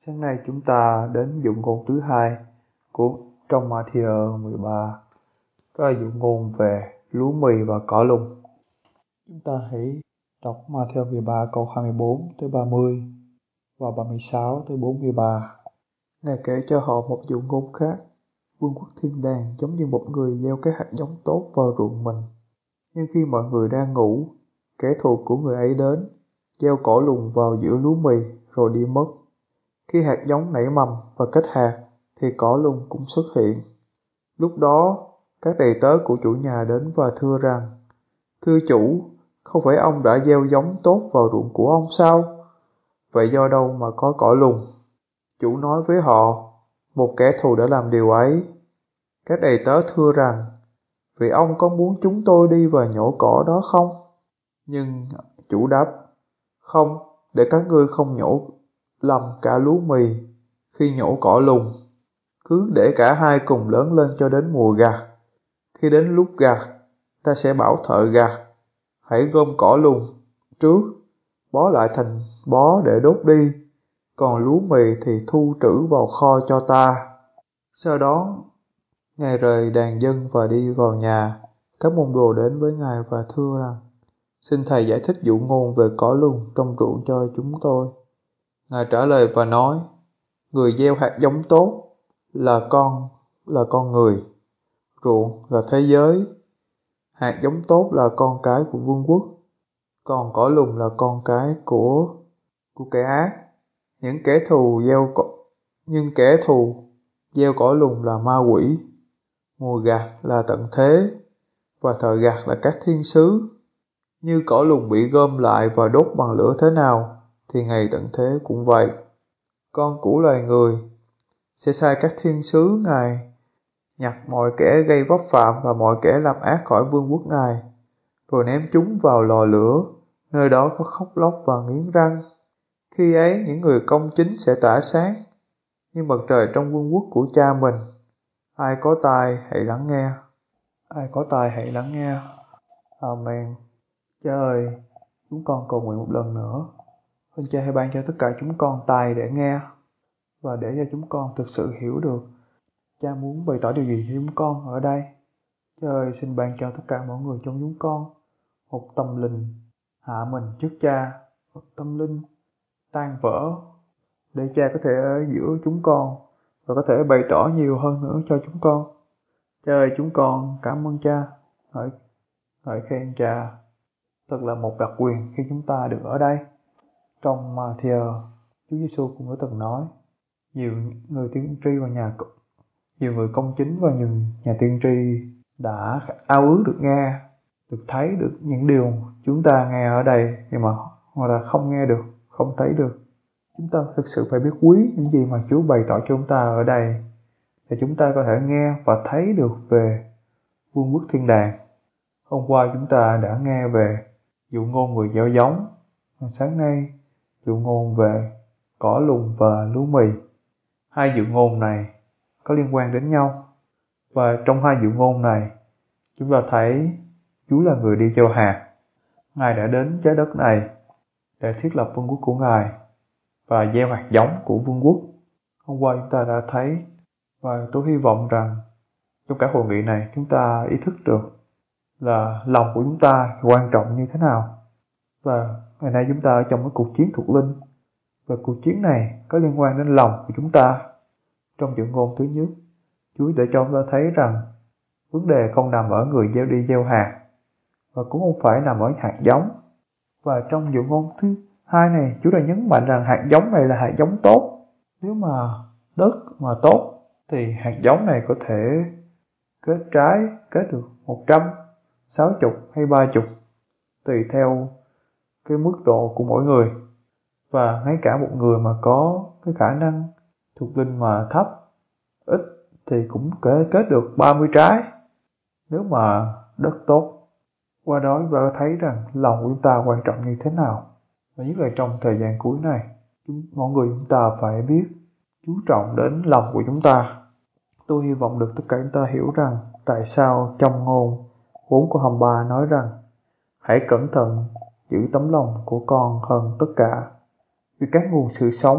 Sáng nay chúng ta đến dụ ngôn thứ hai của trong Matthew 13, đó là dụ ngôn về lúa mì và cỏ lùng. Chúng ta hãy đọc Matthew 13 câu 24 tới 30 và 36 tới 43. Ngài kể cho họ một dụ ngôn khác. Vương quốc thiên đàng giống như một người gieo cái hạt giống tốt vào ruộng mình. Nhưng khi mọi người đang ngủ, kẻ thù của người ấy đến, gieo cỏ lùng vào giữa lúa mì rồi đi mất. Khi hạt giống nảy mầm và kết hạt, thì cỏ lùng cũng xuất hiện. Lúc đó, các đầy tớ của chủ nhà đến và thưa rằng: Thưa chủ, không phải ông đã gieo giống tốt vào ruộng của ông sao? Vậy do đâu mà có cỏ lùng? Chủ nói với họ: Một kẻ thù đã làm điều ấy. Các đầy tớ thưa rằng: Vì ông có muốn chúng tôi đi và nhổ cỏ đó không? Nhưng chủ đáp: Không, để các ngươi không nhổ lầm cả lúa mì khi nhổ cỏ lùng. Cứ để cả hai cùng lớn lên cho đến mùa gặt. Khi đến lúc gặt, ta sẽ bảo thợ gặt: Hãy gom cỏ lùng trước, bó lại thành bó để đốt đi, còn lúa mì thì thu trữ vào kho cho ta. Sau đó, Ngài rời đàn dân và đi vào nhà. Các môn đồ đến với Ngài và thưa rằng: Xin Thầy giải thích dụ ngôn về cỏ lùng trong ruộng cho chúng tôi. Ngài trả lời và nói: Người gieo hạt giống tốt là con người, ruộng là thế giới. Hạt giống tốt là con cái của vương quốc, còn cỏ lùng là con cái của kẻ ác. Nhưng kẻ thù gieo cỏ lùng là ma quỷ. Mùa gặt là tận thế, và thời gặt là các thiên sứ. Như cỏ lùng bị gom lại và đốt bằng lửa thế nào, thì ngày tận thế cũng vậy. Con của loài người sẽ sai các thiên sứ Ngài nhặt mọi kẻ gây vấp phạm và mọi kẻ làm ác khỏi vương quốc Ngài, rồi ném chúng vào lò lửa, nơi đó có khóc lóc và nghiến răng. Khi ấy những người công chính sẽ tỏa sáng như mặt trời trong vương quốc của Cha mình. Ai có tai hãy lắng nghe. Ai có tai hãy lắng nghe. Amen. Cha ơi, chúng con cầu nguyện một lần nữa. Xin Cha hãy ban cho tất cả chúng con tai để nghe, và để cho chúng con thực sự hiểu được Cha muốn bày tỏ điều gì cho chúng con ở đây. Cha ơi, xin ban cho tất cả mọi người trong chúng con một tâm linh hạ mình trước Cha, một tâm linh tan vỡ, để Cha có thể ở giữa chúng con và có thể bày tỏ nhiều hơn nữa cho chúng con. Cha ơi, chúng con cảm ơn Cha, ngợi khen Cha. Thật là một đặc quyền khi chúng ta được ở đây. Trong Matthew, Chúa Giêsu cũng đã từng nói, nhiều người tiên tri và nhiều người công chính và nhiều nhà tiên tri đã ao ước được nghe, được thấy được những điều chúng ta nghe ở đây, nhưng mà họ là không nghe được, không thấy được. Chúng ta thực sự phải biết quý những gì mà Chúa bày tỏ cho chúng ta ở đây, để chúng ta có thể nghe và thấy được về vương quốc thiên đàng. Hôm qua chúng ta đã nghe về dụ ngôn người gieo giống, sáng nay dụ ngôn về cỏ lùng và lúa mì. Hai dụ ngôn này có liên quan đến nhau, và trong hai dụ ngôn này chúng ta thấy Chúa là người đi gieo hạt. Ngài đã đến trái đất này để thiết lập vương quốc của Ngài và gieo hạt giống của vương quốc. Hôm qua chúng ta đã thấy, và tôi hy vọng rằng trong cả hội nghị này chúng ta ý thức được là lòng của chúng ta quan trọng như thế nào. Và ngày nay chúng ta ở trong cái cuộc chiến thuộc linh, và cuộc chiến này có liên quan đến lòng của chúng ta. Trong dụ ngôn thứ nhất, Chúa để cho chúng ta thấy rằng vấn đề không nằm ở người gieo đi gieo hạt, và cũng không phải nằm ở hạt giống. Và trong dụ ngôn thứ hai này, Chúa đã nhấn mạnh rằng hạt giống này là hạt giống tốt. Nếu mà đất mà tốt thì hạt giống này có thể kết trái, kết được 100, 60 hay 30, tùy theo cái mức độ của mỗi người. Và ngay cả một người mà có cái khả năng thuộc linh mà thấp, ít, thì cũng kết được 30 trái, nếu mà đất tốt. Qua đó chúng ta thấy rằng lòng của chúng ta quan trọng như thế nào. Và nhất là trong thời gian cuối này, mọi người chúng ta phải biết chú trọng đến lòng của chúng ta. Tôi hy vọng được tất cả chúng ta hiểu rằng tại sao trong ngôn 4 câu 23 nói rằng hãy cẩn thận giữ tấm lòng của con hơn tất cả, vì các nguồn sự sống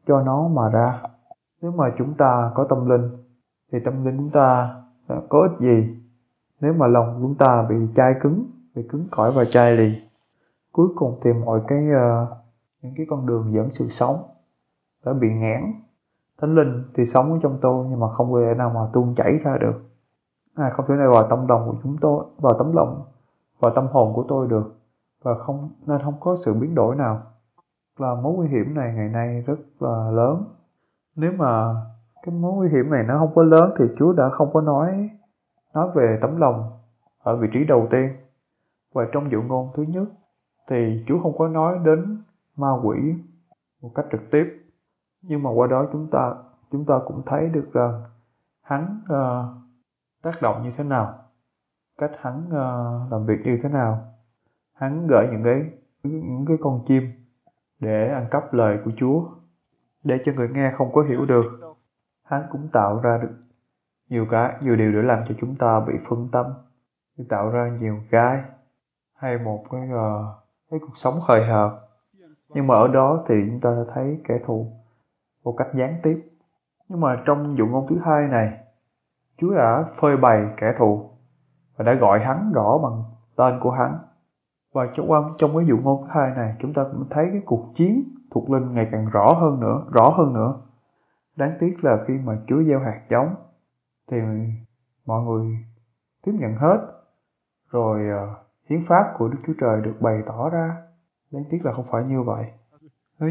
cho nó mà ra. Nếu mà chúng ta có tâm linh thì tâm linh chúng ta có ích gì nếu mà lòng chúng ta bị chai cứng, bị cứng cỏi và chai lì. Cuối cùng thì mọi những cái con đường dẫn sự sống đã bị nghẽn. Thánh linh thì sống ở trong tôi nhưng mà không thể nào mà tuôn chảy ra được. Không thể nào vào tâm lòng của chúng tôi, vào tâm hồn của tôi được, và nên không có sự biến đổi nào. Là mối nguy hiểm này ngày nay rất là lớn. Nếu mà cái mối nguy hiểm này nó không có lớn thì Chúa đã không có nói về tấm lòng ở vị trí đầu tiên. Và trong dụ ngôn thứ nhất thì Chúa không có nói đến ma quỷ một cách trực tiếp, nhưng mà qua đó chúng ta cũng thấy được rằng hắn tác động như thế nào, cách hắn làm việc như thế nào. Hắn gửi những cái con chim để ăn cắp lời của Chúa, để cho người nghe không có hiểu được. Hắn cũng tạo ra được nhiều điều để làm cho chúng ta bị phân tâm, để tạo ra nhiều gai hay một cái cuộc sống hời hợt. Nhưng mà ở đó thì chúng ta thấy kẻ thù một cách gián tiếp. Nhưng mà trong dụ ngôn thứ hai này, Chúa đã phơi bày kẻ thù và đã gọi hắn rõ bằng tên của hắn. Và trong cái dụ ngôn thứ hai này, chúng ta cũng thấy cái cuộc chiến thuộc linh ngày càng rõ hơn nữa. Đáng tiếc là khi mà Chúa gieo hạt giống thì mọi người tiếp nhận hết, rồi hiến pháp của Đức Chúa Trời được bày tỏ ra. Đáng tiếc là không phải như vậy. Nếu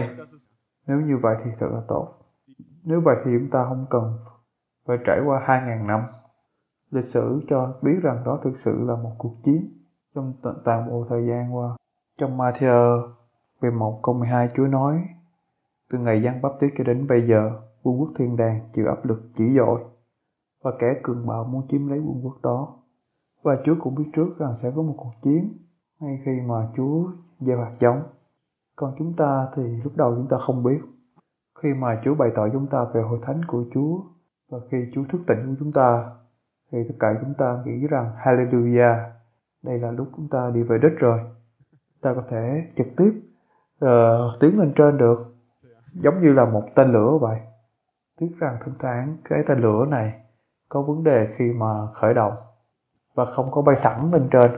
như vậy thì thật là tốt. Nếu vậy thì chúng ta không cần phải trải qua 2.000 năm lịch sử cho biết rằng đó thực sự là một cuộc chiến trong toàn bộ thời gian qua. Trong Ma-thi-ơ 11 câu 12, Chúa nói: từ ngày Giăng Báp-tít cho đến bây giờ, vương quốc thiên đàng chịu áp lực dữ dội, và kẻ cường bạo muốn chiếm lấy vương quốc đó. Và Chúa cũng biết trước rằng sẽ có một cuộc chiến ngay khi mà Chúa gieo hạt giống. Còn chúng ta thì lúc đầu chúng ta không biết. Khi mà Chúa bày tỏ chúng ta về hội thánh của Chúa, và khi Chúa thức tỉnh của chúng ta, thì tất cả chúng ta nghĩ rằng Hallelujah, đây là lúc chúng ta đi về đích rồi. Ta có thể trực tiếp tiến lên trên được, giống như là một tên lửa vậy. Tiếc rằng thỉnh thoảng cái tên lửa này có vấn đề khi mà khởi động, và không có bay thẳng lên trên,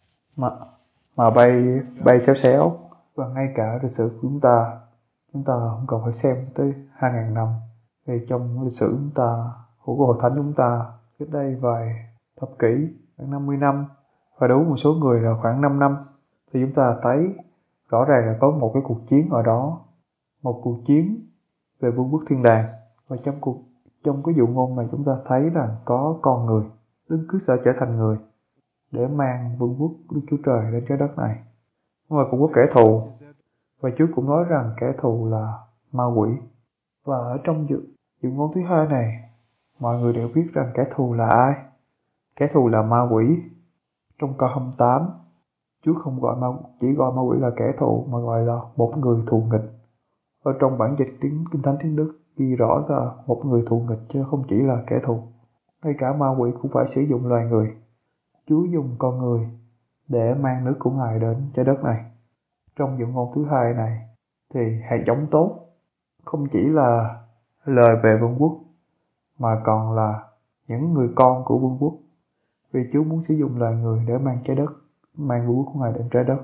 mà bay xéo xéo. Và ngay cả lịch sử của chúng ta không cần phải xem tới 2.000 năm. Thì trong lịch sử chúng ta, của hội thánh chúng ta, cách đây vài thập kỷ, khoảng 50 năm, và đối với một số người là khoảng 5 năm, thì chúng ta thấy rõ ràng là có một cái cuộc chiến ở đó, một cuộc chiến về vương quốc thiên đàng. Và trong cái dụ ngôn này chúng ta thấy rằng có con người đứng cứ sẽ trở thành người để mang vương quốc Đức Chúa Trời đến trái đất này. Nhưng mà cũng có kẻ thù, và Chúa cũng nói rằng kẻ thù là ma quỷ. Và ở trong dụ ngôn thứ hai này, mọi người đều biết rằng kẻ thù là ai. Kẻ thù là ma quỷ. Trong câu 28, Chúa không chỉ gọi ma quỷ là kẻ thù, mà gọi là một người thù nghịch. Ở trong bản dịch Kinh Thánh tiếng Đức ghi rõ là một người thù nghịch, chứ không chỉ là kẻ thù. Ngay cả ma quỷ cũng phải sử dụng loài người. Chúa dùng con người để mang nước của Ngài đến trái đất này. Trong dụ ngôn thứ hai này thì hạt giống tốt không chỉ là lời về vương quốc, mà còn là những người con của vương quốc. Vì Chúa muốn sử dụng loài người để mang vương quốc của Ngài đến trái đất.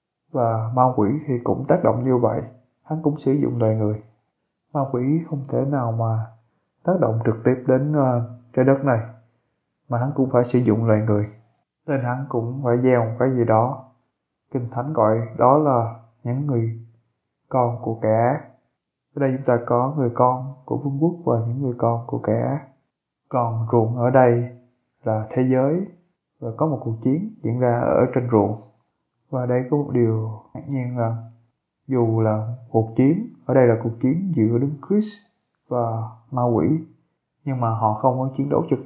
Và ma quỷ thì cũng tác động như vậy, hắn cũng sử dụng loài người. Ma quỷ không thể nào mà tác động trực tiếp đến trái đất này, mà hắn cũng phải sử dụng loài người, nên hắn cũng phải gieo một cái gì đó. Kinh Thánh gọi đó là những người con của kẻ ác. Ở đây chúng ta có người con của vương quốc và những người con của kẻ ác. Còn ruộng ở đây là thế giới, và có một cuộc chiến diễn ra ở trên ruộng. Và đây có một điều ngạc nhiên là dù là cuộc chiến, ở đây là cuộc chiến giữa Đấng Christ và ma quỷ, nhưng mà họ không có chiến đấu trực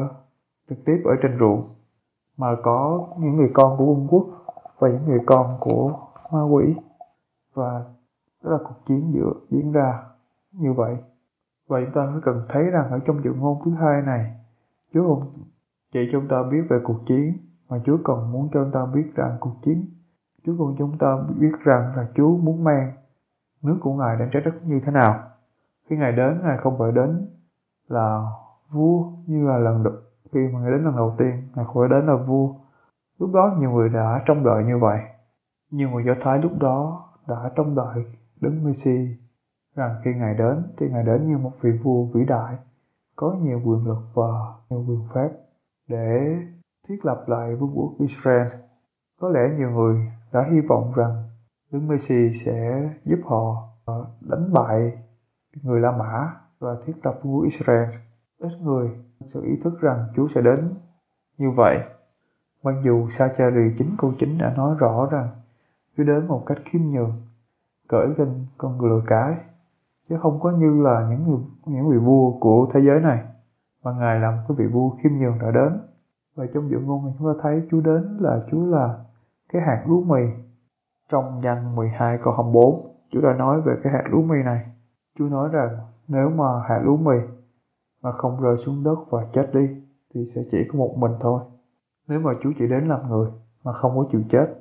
tiếp ở trên ruộng, mà có những người con của vương quốc và những người con của ma quỷ. Và đó là cuộc chiến diễn ra như vậy. Và chúng ta mới cần thấy rằng ở trong dụ ngôn thứ hai này, Chúa không chỉ cho chúng ta biết về cuộc chiến, mà Chúa còn muốn cho chúng ta biết rằng Chúa còn cho chúng ta biết rằng là Chúa muốn mang nước của Ngài đang trái đất như thế nào. Khi Ngài đến, Ngài không phải đến là vua như là khi mà Ngài đến lần đầu tiên, Ngài không phải đến là vua. Lúc đó nhiều người đã trông đợi như vậy. Nhiều người Do Thái lúc đó đã trông đợi Đấng Messi rằng khi Ngài đến thì Ngài đến như một vị vua vĩ đại, có nhiều quyền lực và nhiều quyền phép để thiết lập lại vương quốc Israel. Có lẽ nhiều người đã hy vọng rằng Đấng Messi sẽ giúp họ đánh bại người La Mã và thiết lập vương quốc Israel. Ít người sự ý thức rằng Chúa sẽ đến như vậy. Mặc dù Sa-cha-ri 9:9 đã nói rõ rằng Chúa đến một cách khiêm nhường, cởi trên con lừa cái, chứ không có như là những vị vua của thế giới này, mà Ngài là một cái vị vua khiêm nhường đã đến. Và trong Dụ Ngôn này chúng ta thấy Chúa đến là Chúa là cái hạt lúa mì. Trong Giăng 12 câu 24, Chúa đã nói về cái hạt lúa mì này. Chúa nói rằng nếu mà hạt lúa mì mà không rơi xuống đất và chết đi thì sẽ chỉ có một mình thôi. Nếu mà Chúa chỉ đến làm người mà không có chịu chết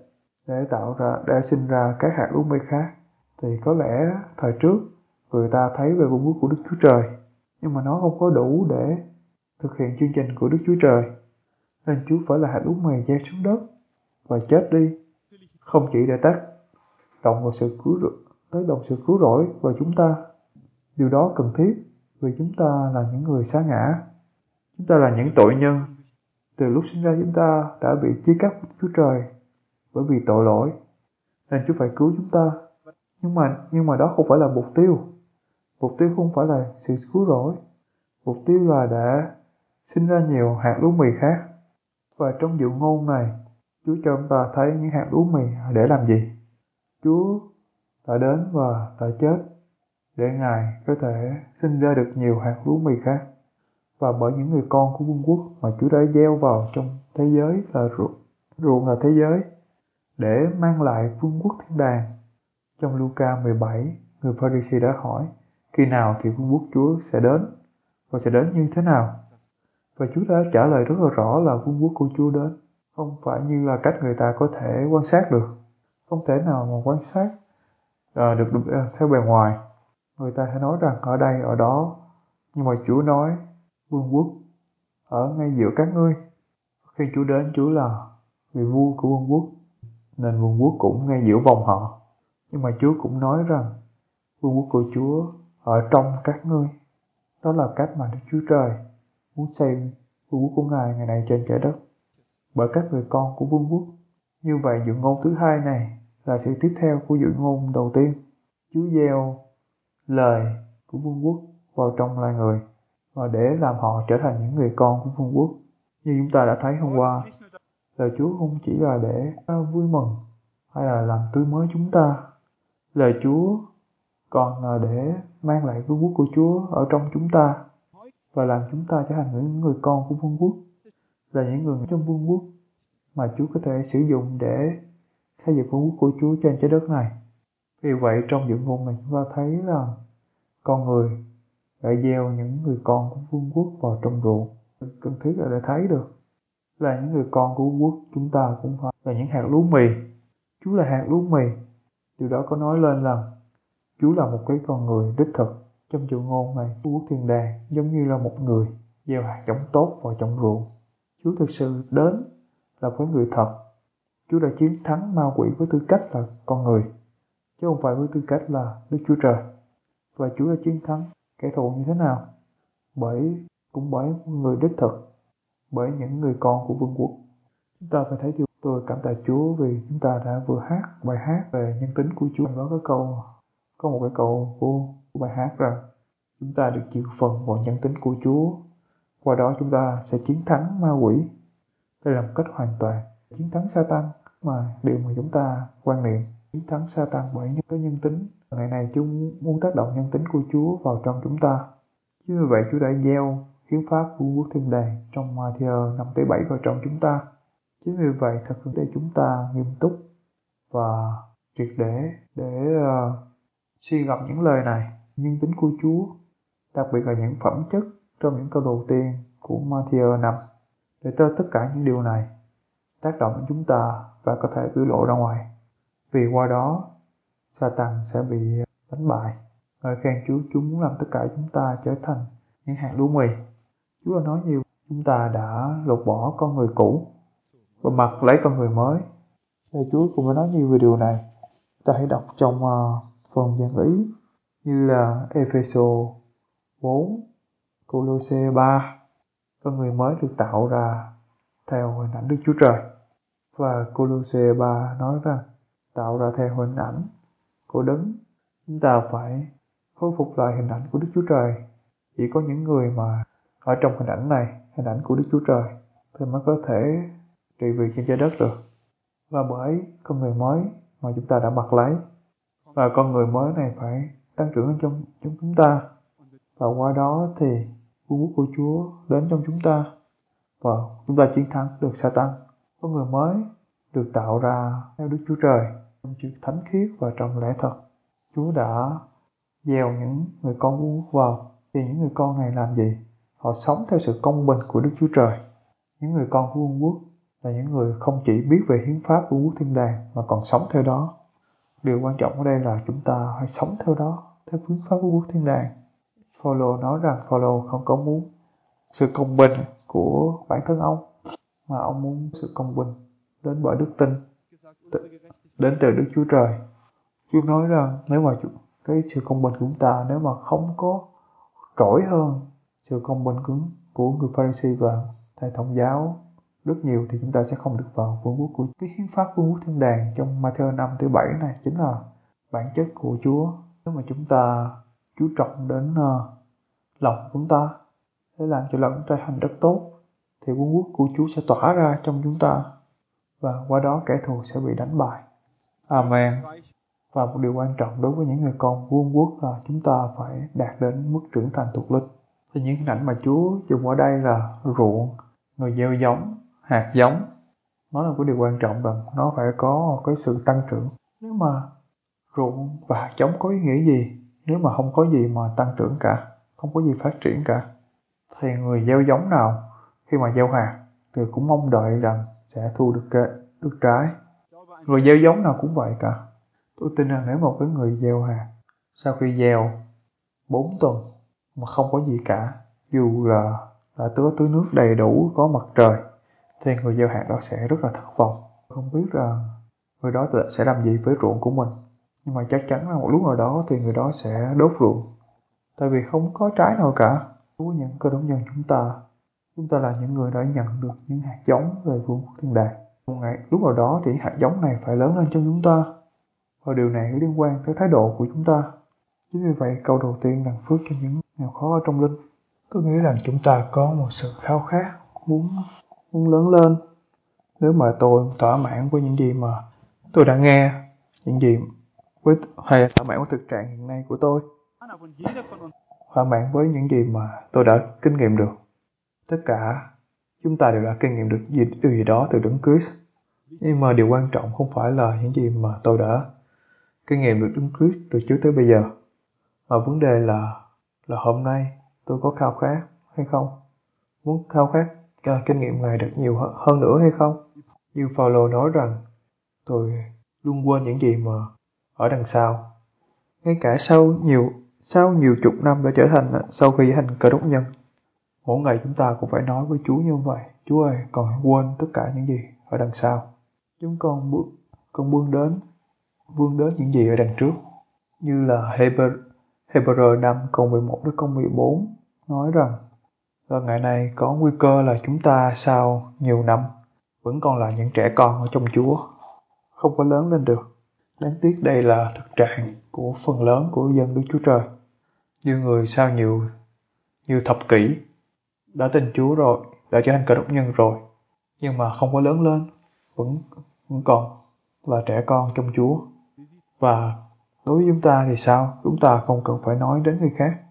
để sinh ra các hạt lúa mì khác, thì có lẽ thời trước người ta thấy về vương quốc của Đức Chúa Trời, nhưng mà nó không có đủ để thực hiện chương trình của Đức Chúa Trời. Nên Chúa phải là hạt lúa mì gieo xuống đất và chết đi, không chỉ để tác động vào sự cứu rỗi của chúng ta. Điều đó cần thiết vì chúng ta là những người sa ngã. Chúng ta là những tội nhân. Từ lúc sinh ra chúng ta đã bị chia cắt với Chúa Trời bởi vì tội lỗi, nên Chúa phải cứu chúng ta. Nhưng mà đó không phải là mục tiêu. Mục tiêu không phải là sự cứu rỗi. Mục tiêu là để sinh ra nhiều hạt lúa mì khác. Và trong Dụ Ngôn này, Chúa cho chúng ta thấy những hạt lúa mì để làm gì. Chúa đã đến và đã chết để Ngài có thể sinh ra được nhiều hạt lúa mì khác. Và bởi những người con của vương quốc mà Chúa đã gieo vào trong thế giới là ruộng là thế giới, để mang lại vương quốc thiên đàng. Trong Luca 17, người Pha-ri-si đã hỏi khi nào thì vương quốc Chúa sẽ đến và sẽ đến như thế nào. Và Chúa đã trả lời rất là rõ là vương quốc của Chúa đến không phải như là cách người ta có thể quan sát được. Không thể nào mà quan sát được theo bề ngoài. Người ta sẽ nói rằng ở đây, ở đó. Nhưng mà Chúa nói vương quốc ở ngay giữa các ngươi. Khi Chúa đến, Chúa là vị vua của vương quốc, nên vương quốc cũng ngay giữa vòng họ. Nhưng mà Chúa cũng nói rằng vương quốc của Chúa ở trong các ngươi. Đó là cách mà Đức Chúa Trời muốn xây vương quốc của Ngài ngày nay trên trái đất bởi các người con của vương quốc. Như vậy Dụ Ngôn thứ hai này là sự tiếp theo của Dụ Ngôn đầu tiên. Chúa gieo lời của vương quốc vào trong loài người và để làm họ trở thành những người con của vương quốc. Như chúng ta đã thấy hôm qua, lời Chúa không chỉ là để vui mừng hay là làm tươi mới chúng ta. Lời Chúa còn là để mang lại vương quốc của Chúa ở trong chúng ta và làm chúng ta trở thành những người con của vương quốc, là những người trong vương quốc mà Chúa có thể sử dụng để xây dựng vương quốc của Chúa trên trái đất này. Vì vậy trong Dụ Ngôn này chúng ta thấy là con người đã gieo những người con của vương quốc vào trong ruộng. Cần thiết là để thấy được là những người con của vương quốc chúng ta cũng phải là những hạt lúa mì. Chúa là hạt lúa mì. Điều đó có nói lên là Chúa là một cái con người đích thực. Trong Dụ Ngôn này, vương quốc thiên đàng giống như là một người gieo hạt giống tốt vào trong ruộng. Chúa thực sự đến là với người thật. Chúa đã chiến thắng ma quỷ với tư cách là con người, chứ không phải với tư cách là Đức Chúa Trời. Và Chúa đã chiến thắng kẻ thù như thế nào? Bởi một người đích thực, bởi những người con của vương quốc. Chúng ta phải thấy điều tôi cảm tạ Chúa vì chúng ta đã vừa hát bài hát về nhân tính của Chúa. Đó có một cái câu của bài hát rằng chúng ta được chịu phần vào nhân tính của Chúa. Qua đó chúng ta sẽ chiến thắng ma quỷ. Đây là một cách hoàn toàn chiến thắng Sa-tan, mà điều mà chúng ta quan niệm chiến thắng Sa-tan bởi những cái nhân tính. Ngày này Chúa muốn tác động nhân tính của Chúa vào trong chúng ta. Chính vì vậy Chúa đã gieo hiến pháp của quốc thiên đàng trong Ma-thi-ơ 5-7 vào trong chúng ta. Chính vì vậy thật để chúng ta nghiêm túc và triệt để suy gẫm những lời này, nhân tính của Chúa, đặc biệt là những phẩm chất trong những câu đầu tiên của Ma-thi-ơ 5, để tất cả những điều này tác động đến chúng ta và có thể biểu lộ ra ngoài. Vì qua đó Sa-tan sẽ bị đánh bại. Ngợi khen Chúa muốn làm tất cả chúng ta trở thành những hạt lúa mì. Chúa đã nói nhiều, chúng ta đã lột bỏ con người cũ và mặc lấy con người mới. Và Chúa cũng đã nói nhiều về điều này. Ta hãy đọc trong phần giảng ý như là Ê-phê-sô 4, Cô-lô-sê 3. Con người mới được tạo ra theo hình ảnh Đức Chúa Trời. Và Cô-lô-sê 3 nói rằng tạo ra theo hình ảnh của Đấng. Chúng ta phải khôi phục lại hình ảnh của Đức Chúa Trời. Chỉ có những người mà ở trong hình ảnh này, hình ảnh của Đức Chúa Trời, thì mới có thể trị vì trên trái đất được. Và bởi con người mới mà chúng ta đã mặc lấy, và con người mới này phải tăng trưởng trong chúng ta, và qua đó thì vương quốc của Chúa đến trong chúng ta, và chúng ta chiến thắng được Sa-tan. Con người mới được tạo ra theo Đức Chúa Trời trong sự thánh khiết và trong lẽ thật. Chúa đã gieo những người con vương quốc vào, thì những người con này làm gì? Họ sống theo sự công bình của Đức Chúa Trời. Những người con của vương quốc là những người không chỉ biết về hiến pháp vương quốc thiên đàng mà còn sống theo đó. Điều quan trọng ở đây là chúng ta hãy sống theo đó, theo hiến pháp vương quốc thiên đàng. Phaolô nói rằng Phaolô không có muốn sự công bình của bản thân ông, mà ông muốn sự công bình đến bởi đức tin, đến từ Đức Chúa Trời. Chúa nói rằng nếu mà cái sự công bình của chúng ta nếu mà không có trỗi hơn sự công bình của người Pha-ri-si và thầy thống giáo rất nhiều, thì chúng ta sẽ không được vào vương quốc của cái hiến pháp vương quốc thiên đàng. Trong Ma-thi-ơ 5-7 này chính là bản chất của Chúa. Nếu mà chúng ta chú trọng đến lòng chúng ta để làm cho lòng chúng ta hành rất tốt, thì vương quốc của Chúa sẽ tỏa ra trong chúng ta, và qua đó kẻ thù sẽ bị đánh bại. Amen. Và một điều quan trọng đối với những người con vương quốc là chúng ta phải đạt đến mức trưởng thành thuộc linh. Thì những hình ảnh mà Chúa dùng ở đây là ruộng, người gieo giống, hạt giống. Nó là một điều quan trọng rằng nó phải có cái sự tăng trưởng. Nếu mà ruộng và hạt giống có ý nghĩa gì nếu mà không có gì mà tăng trưởng cả, không có gì phát triển cả, thì người gieo giống nào khi mà gieo hạt thì cũng mong đợi rằng sẽ thu được trái. Người gieo giống nào cũng vậy cả. Tôi tin rằng nếu một cái người gieo hạt, sau khi gieo 4 tuần mà không có gì cả, dù là tưới nước đầy đủ, có mặt trời, thì người gieo hạt đó sẽ rất là thất vọng. Không biết rằng người đó sẽ làm gì với ruộng của mình. Nhưng mà chắc chắn là một lúc nào đó thì người đó sẽ đốt ruộng. Tại vì không có trái nào cả. Với những cơ đốc nhân chúng ta là những người đã nhận được những hạt giống về vương quốc thiên đàng. Một ngày lúc nào đó thì hạt giống này phải lớn lên trong chúng ta. Và điều này liên quan tới thái độ của chúng ta. Chính vì vậy câu đầu tiên là phước cho những nghèo khó ở trong linh. Tôi nghĩ rằng chúng ta có một sự khao khát muốn lớn lên. Nếu mà tôi thỏa mãn với những gì mà tôi đã nghe, những gì hay là thỏa mãn với thực trạng hiện nay của tôi, thỏa mãn với những gì mà tôi đã kinh nghiệm được. Tất cả chúng ta đều đã kinh nghiệm được điều gì đó từ Đấng Christ. Nhưng mà điều quan trọng không phải là những gì mà tôi đã kinh nghiệm được Đấng Christ từ trước tới bây giờ, mà vấn đề là hôm nay tôi có khao khát hay không, muốn khao khát kinh nghiệm Ngài được nhiều hơn nữa hay không. Như Phaolô nói rằng tôi luôn quên những gì mà ở đằng sau, ngay cả sau nhiều chục năm đã trở thành sau khi trở thành Cơ Đốc nhân. Mỗi ngày chúng ta cũng phải nói với Chúa như vậy: Chúa ơi, con quên tất cả những gì ở đằng sau. Chúng con vươn đến những gì ở đằng trước. Như là Hebrew 5 câu 11 đến câu 14 nói rằng và ngày nay có nguy cơ là chúng ta sau nhiều năm vẫn còn là những trẻ con ở trong Chúa, không có lớn lên được. Đáng tiếc đây là thực trạng của phần lớn của dân Đức Chúa Trời. Như người sau nhiều thập kỷ đã tin Chúa rồi, đã trở thành Cơ Đốc nhân rồi, nhưng mà không có lớn lên, vẫn còn là trẻ con trong Chúa. Và đối với chúng ta thì sao? Chúng ta không cần phải nói đến người khác.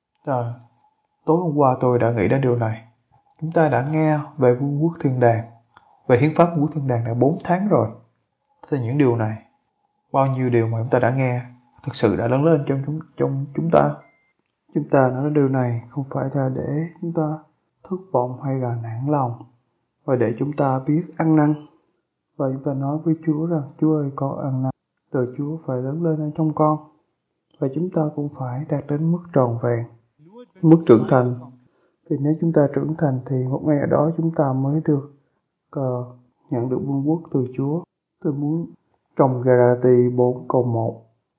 Tối hôm qua tôi đã nghĩ đến điều này. Chúng ta đã nghe về vương quốc thiên đàng, về hiến pháp vương quốc thiên đàng đã 4 tháng rồi. Thì những điều này, bao nhiêu điều mà chúng ta đã nghe, thực sự đã lớn lên trong chúng ta. Chúng ta nói đến điều này không phải là để chúng ta thất vọng hay là nản lòng, và để chúng ta biết ăn năn. Và chúng ta nói với Chúa rằng: Chúa ơi, con ăn năn, từ Chúa phải lớn lên ở trong con. và chúng ta cũng phải đạt đến mức tròn vẹn, mức trưởng thành. Vì nếu chúng ta trưởng thành thì một ngày ở đó chúng ta mới được nhận được vương quốc từ Chúa. Tôi muốn trong Galati 4:1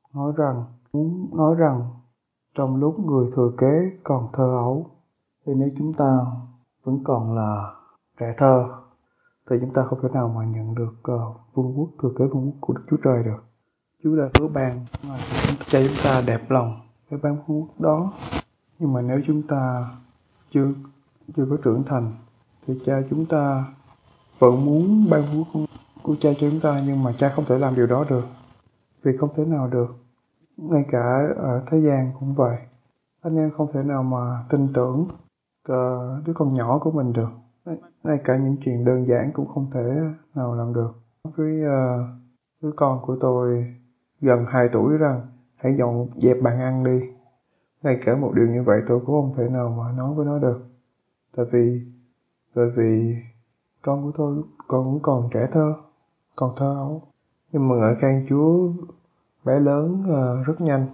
muốn nói rằng trong lúc người thừa kế còn thơ ấu, thì nếu chúng ta vẫn còn là trẻ thơ thì chúng ta không thể nào mà nhận được vương quốc, thừa kế vương quốc của Đức Chúa Trời được. Chúa đã hứa ban cho chúng ta đẹp lòng để ban vương quốc đó. Nhưng mà nếu chúng ta chưa có trưởng thành thì cha chúng ta vẫn muốn ban vương quốc của cha cho chúng ta, nhưng mà cha không thể làm điều đó được, vì không thể nào được. Ngay cả ở thế gian cũng vậy, anh em không thể nào mà tin tưởng đứa con nhỏ của mình được. Ngay cả những chuyện đơn giản cũng không thể nào làm được. Với đứa con của tôi gần 2 tuổi rằng hãy dọn dẹp bàn ăn đi. Ngay cả một điều như vậy tôi cũng không thể nào mà nói với nó được. Tại vì con của tôi cũng còn trẻ thơ, còn thơ ấu. Nhưng mà ngợi khen Chúa, bé lớn rất nhanh.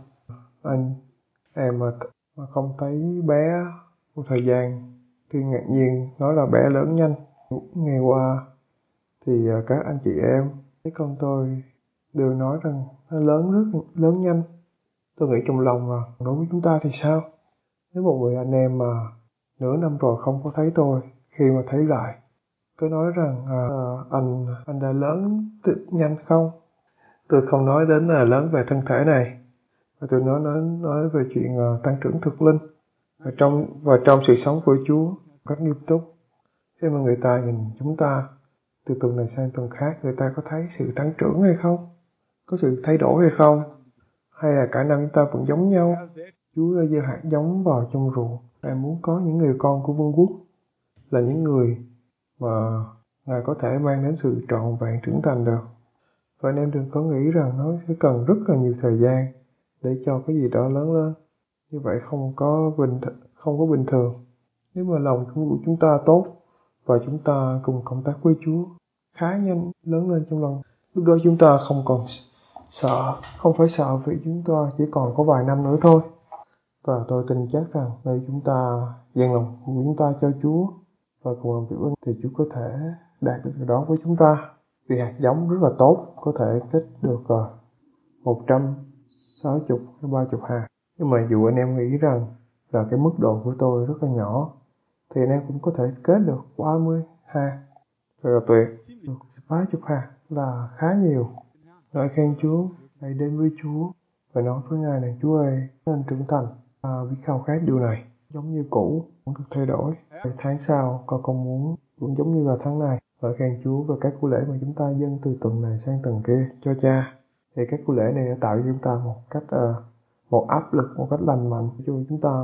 Em mà không thấy bé một thời gian thì ngạc nhiên nói là bé lớn nhanh. Ngày qua thì các anh chị em thấy con tôi đều nói rằng nó lớn nhanh. Tôi nghĩ trong lòng là đối với chúng ta thì sao? Nếu một người anh em mà nửa năm rồi không có thấy tôi, khi mà thấy lại cứ nói rằng anh đã lớn nhanh không? Tôi không nói đến là lớn về thân thể này, và tôi nói về chuyện tăng trưởng thực linh và trong sự sống của Chúa cách nghiêm túc. Khi mà người ta nhìn chúng ta từ tuần này sang tuần khác, người ta có thấy sự tăng trưởng hay không? Có sự thay đổi hay không? Hay là khả năng chúng ta vẫn giống nhau? Chúa đã gieo hạt giống vào trong ruộng. Ngài muốn có những người con của vương quốc là những người mà Ngài có thể mang đến sự trọn vẹn trưởng thành được. Và anh em đừng có nghĩ rằng nó sẽ cần rất là nhiều thời gian để cho cái gì đó lớn lên. Như vậy không có bình thường. Nếu mà lòng của chúng ta tốt và chúng ta cùng cộng tác với Chúa khá nhanh lớn lên trong lòng, lúc đó chúng ta không còn sợ, không phải sợ vì chúng ta chỉ còn có vài năm nữa thôi. Và tôi tin chắc rằng nếu chúng ta dâng lòng của chúng ta cho Chúa và cùng làm việc với thì Chúa có thể đạt được điều đó với chúng ta. Vì hạt giống rất là tốt, có thể kết được 160 hay 30 hạt. Nhưng mà dù anh em nghĩ rằng là cái mức độ của tôi rất là nhỏ, thì anh em cũng có thể kết được 30 hạt. Rất là tuyệt. 30 hạt là khá nhiều. Ngợi khen Chúa, hãy đến với Chúa và nói với Ngài này: Chúa ơi, nên trưởng thành. Vì khao khát điều này, giống như cũ, không được thay đổi. Vậy tháng sau, con không muốn cũng giống như là tháng này. Ngợi khen Chúa về các của lễ mà chúng ta dâng từ tuần này sang tuần kia cho Cha. Thì các của lễ này đã tạo cho chúng ta một áp lực, một cách lành mạnh cho chúng ta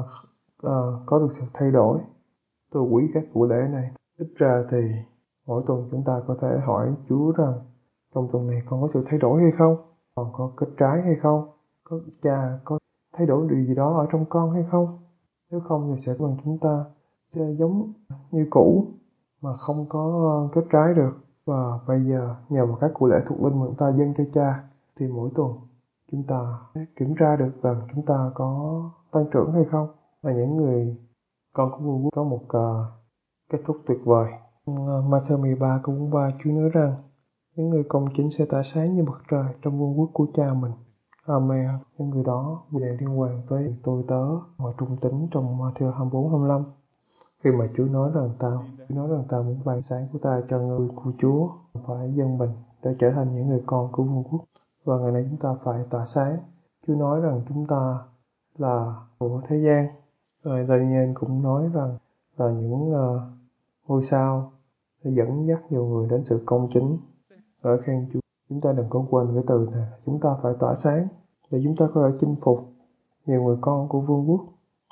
có được sự thay đổi. Tôi quý các của lễ này. Ít ra thì mỗi tuần chúng ta có thể hỏi Chúa rằng trong tuần này con có sự thay đổi hay không? Còn có kết trái hay không? Cha có thay đổi điều gì đó ở trong con hay không? Nếu không thì sẽ bằng chúng ta sẽ giống như cũ mà không có kết trái được. Và bây giờ nhờ một các của lễ thuộc linh mà chúng ta dâng cho Cha thì mỗi tuần chúng ta kiểm tra được rằng chúng ta có tăng trưởng hay không. Và những người con của vua có một kết thúc tuyệt vời. Matthew 13 câu 43 Chúa nói rằng những người công chính sẽ tỏa sáng như mặt trời trong vương quốc của Cha mình. Amen. Những người đó về liên quan tới tôi tớ và trung tín trong Matthew 24-25. Khi mà Chúa nói rằng ta muốn ban sáng của ta cho người của Chúa, phải dâng mình để trở thành những người con của vương quốc. Và ngày nay chúng ta phải tỏa sáng. Chúa nói rằng chúng ta là của thế gian. Rồi Daniel cũng nói rằng là những ngôi sao để dẫn dắt nhiều người đến sự công chính. Ở khen Chúa, chúng ta đừng có quên cái từ này, chúng ta phải tỏa sáng để chúng ta có thể chinh phục nhiều người con của vương quốc.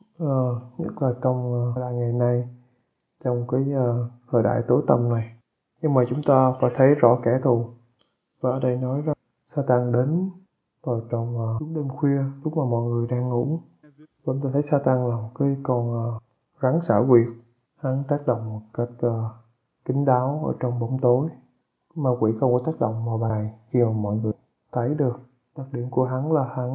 Nhất là trong ngày nay, trong cái thời đại tối tăm này. Nhưng mà chúng ta phải thấy rõ kẻ thù. Và ở đây nói rằng Satan đến vào trong lúc đêm khuya, lúc mà mọi người đang ngủ. Và chúng ta thấy Satan là một cái con rắn xảo quyệt. Hắn tác động một cách kín đáo ở trong bóng tối. Ma quỷ không có tác động vào bài khi mà mọi người thấy được. Đặc điểm của hắn là hắn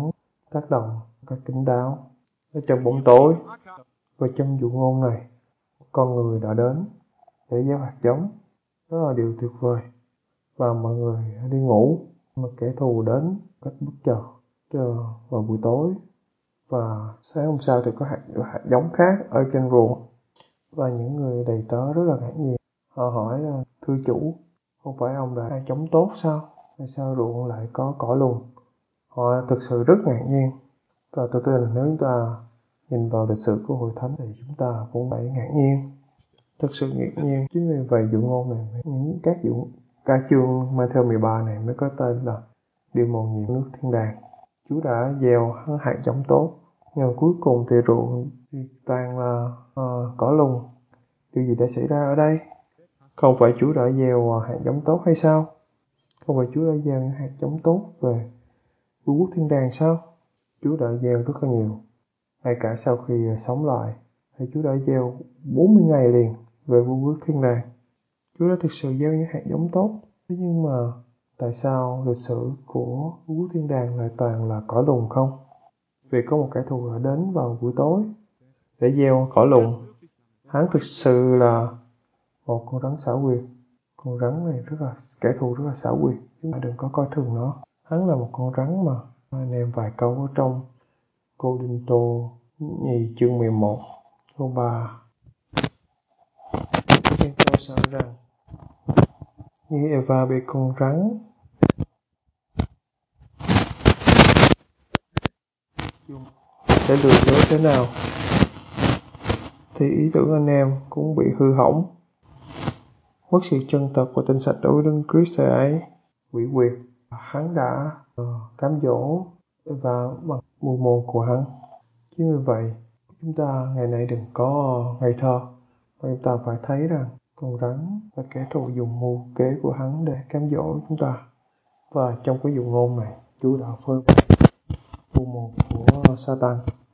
tác động cách kín đáo. Ở trong bóng tối và trong dụ ngôn này, con người đã đến để gieo hạt giống. Đó là điều tuyệt vời. Và mọi người đi ngủ, mà kẻ thù đến cách bất chợt vào buổi tối. Và sáng hôm sau thì có hạt giống khác ở trên ruộng. Và những người đầy tớ rất là ngạc nhiên. Họ hỏi là, thưa chủ, không phải ông đã hạt giống tốt sao? Tại sao ruộng lại có cỏ lùn? Họ thực sự rất ngạc nhiên. Và tôi tin là nếu chúng ta nhìn vào lịch sử của Hội Thánh thì chúng ta cũng phải ngạc nhiên. Thực sự ngạc nhiên. Chính vì vậy dụ ngôn này, cả chương Matthew 13 này mới có tên là điều mầu nhiệm nước thiên đàng. Chúa đã gieo hạt giống tốt, nhưng cuối cùng thì ruộng toàn là cỏ lùn. Điều gì đã xảy ra ở đây? Không phải Chúa đã gieo hạt giống tốt hay sao? Không phải Chúa đã gieo những hạt giống tốt về vương quốc thiên đàng sao? Chúa đã gieo rất là nhiều. Ngay cả sau khi sống lại, thì Chúa đã gieo 40 ngày liền về vương quốc thiên đàng. Chúa đã thực sự gieo những hạt giống tốt. Thế nhưng mà tại sao lịch sử của vương quốc thiên đàng lại toàn là cỏ lùn không? Vì có một kẻ thù đã đến vào buổi tối để gieo cỏ lùn. Hắn thực sự là một con rắn xảo quyệt. Con rắn này kẻ thù rất là xảo quyệt. Chúng ta đừng có coi thường nó. Hắn là một con rắn mà anh em vài câu ở trong Cô-rinh-tô nhì chương 11 câu 3. Nên tôi sợ rằng như Eva bị con rắn để lừa dối thế nào, thì ý tưởng anh em cũng bị hư hỏng. Mất sự chân thật và tinh sạch đối với Đấng Christ thời ấy. Quỷ quyệt, hắn đã cám dỗ Eva bằng mùi mồn của hắn. Chính vì vậy, chúng ta ngày nay đừng có ngây thơ, và chúng ta phải thấy rằng con rắn là kẻ thù dùng mưu kế của hắn để cám dỗ chúng ta. Và trong cái dụ ngôn này, Chúa đã phơi bày mưu mô của Satan.